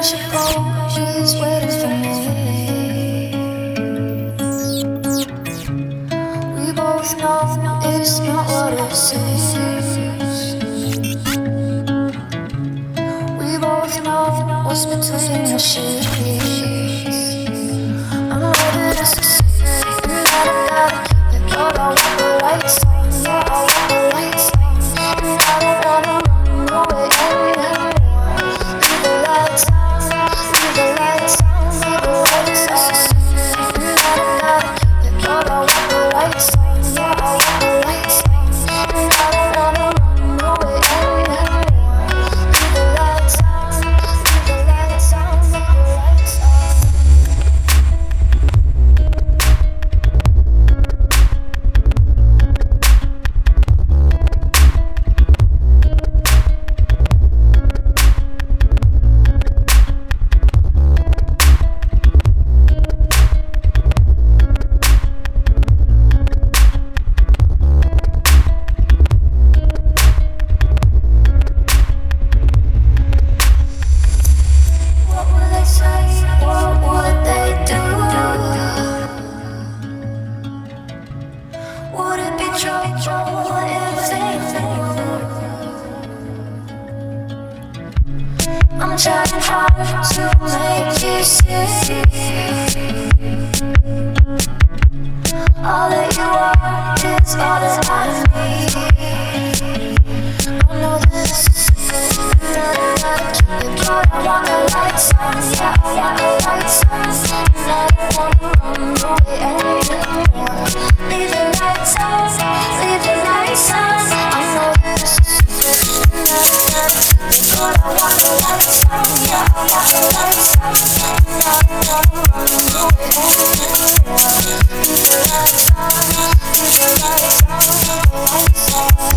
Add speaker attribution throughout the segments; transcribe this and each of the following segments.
Speaker 1: you go, she's waiting for me. We both know it's not what it seems. We both know what's between the sheets. I know that it's a secret, and I gotta keep it, but I want the lights on. Yeah, I want the lights on, and I don't wanna run away anymore. Leave the lights on, leave the lights on, leave the lights on. It's a secret, and I gotta keep it, but I want the lights on. Yeah, I want the lights on, and I don't wanna run away anymore. Leave the lights on, leave the lights on, leave the lights on. What would they say? What would they do? Would it be true if they knew? I'm trying hard to make you see all that you are is all that I need. I know this is a secret, and I gotta keep it, but I want the lights on. Yeah, I want the lights on, and I don't wanna run away anymore. Leave the lights on, leave the lights on. I know this is a secret, and I gotta keep it, but I want the lights on. Yeah, I want the lights on, and I don't wanna run away anymore. Leave the lights on, leave the lights on, leave the lights on.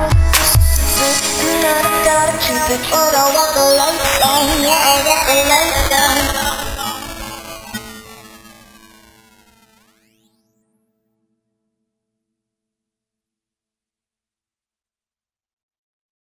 Speaker 1: But I want the lights on, yeah, I want the lights